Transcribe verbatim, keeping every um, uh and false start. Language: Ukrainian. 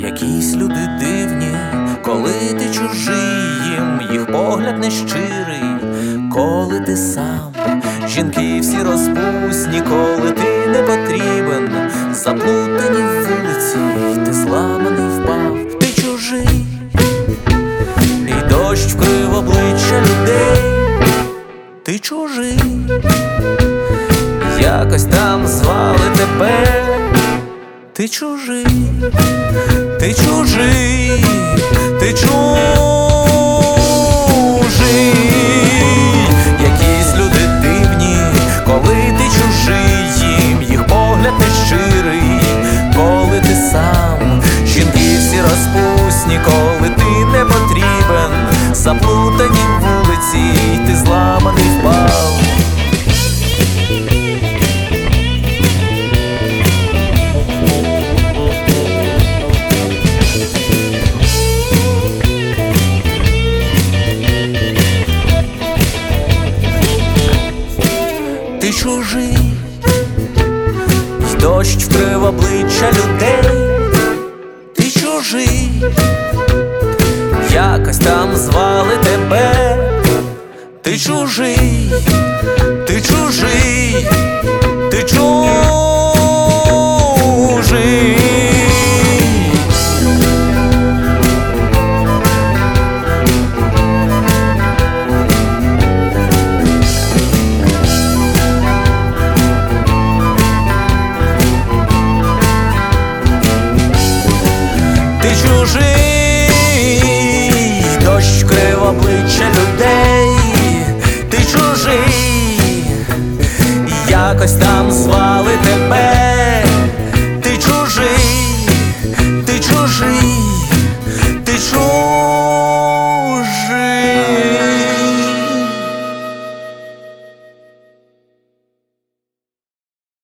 Якісь люди дивні, коли ти чужий їм, їх погляд нещирий, коли ти сам. Жінки всі розпусні, коли ти не потрібен, заплутані вулиці, ти зламаний впав, ти чужий, і дощ вкрив обличчя людей, ти чужий, якось там звали тебе, ти чужий, ти чужий, ти чужий. Якісь люди дивні, коли ти чужий їм, їх погляд нещирий, коли ти сам. Жінки всі розпусні, коли ти не потрібен, заплутані вулиці, ти зламаний впав. Ти чужий, й дощ вкрив обличчя людей, ти чужий, якось там звали тебе, ти чужий, ти чужий, ти чужий. Ти чужий, дощ вкрив обличчя людей, ти чужий, якось там звали тебе, ти чужий, ти чужий.